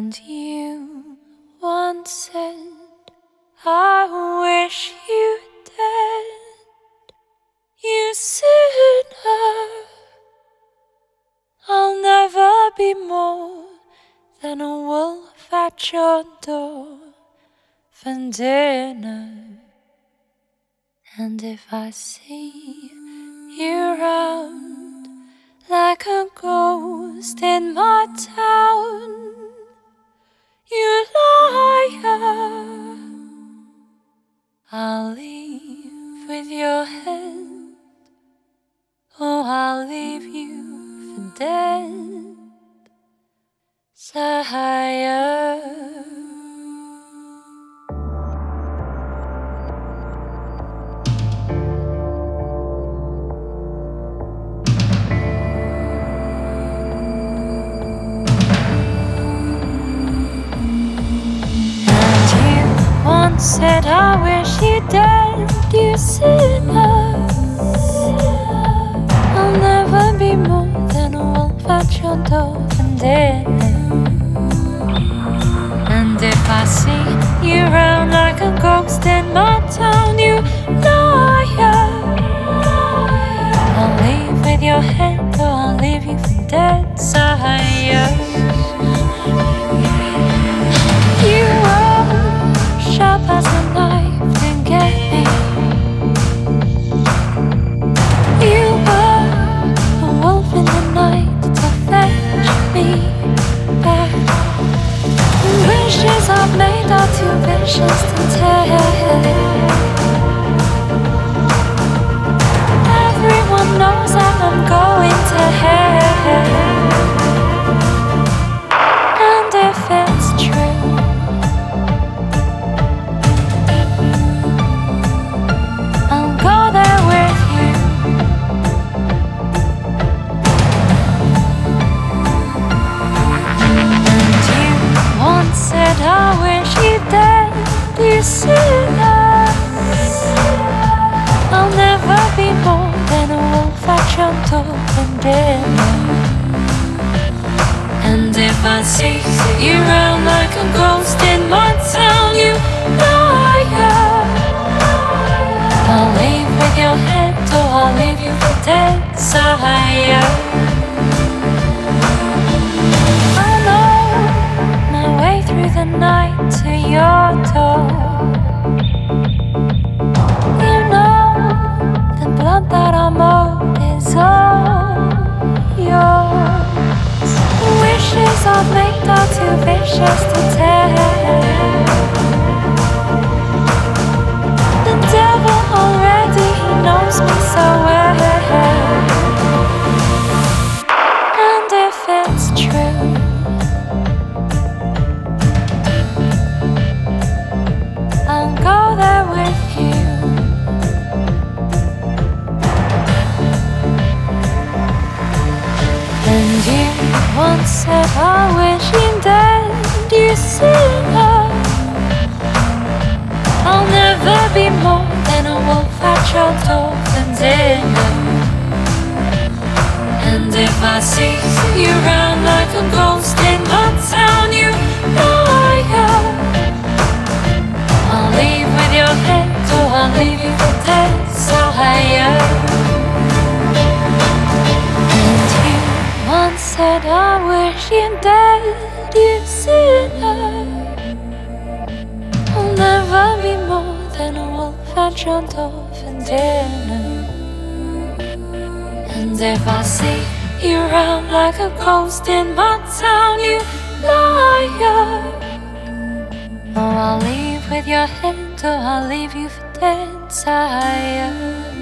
And you once said, I wish you dead. You sinner, I'll never be more than a wolf at your door for dinner. And if I see you round like a ghost in my town, you liar, I'll leave with your head, oh, I'll leave you for dead, sire. Said I wish you dead, you sinner. I'll never be more than a wolf at your door and dinner. And if I see you round like a ghost in my town, you liar, I'll leave with your head, or I'll leave you for dead, sire. You are sharp as a knife to get me. You were a wolf in the night to fetch me back. The wishes I've made are too vicious to take. Everyone knows that I'm going to hell. And if it's true, I'll go there with you. And you once said, I wish you dead, you sinner. I'll never be more than a wolf at your door and dinner. And if I see you round like a ghost in my town, you liar, I'll leave with your head, or I'll leave you for dead, sire. I know my way through the night to your door. You know the blood that I'm owed is all yours. The wishes I've made are too vicious to take. The devil already, he knows me so well. And if it's true, I'll go there with you. And you once said, I wish you dead, you sinner. I'll never be more than a wolf at your door for dinner. And if I see you round like a ghost in my town, you liar, I'll leave with your head, or I'll leave you for dead, sire. And you once said, I wish you dead, you sinner. I'll never be more than a wolf at your door for dinner. And if I see you round like a ghost in my town, you liar, oh, I'll leave with your head, or I'll leave you for dead, sire.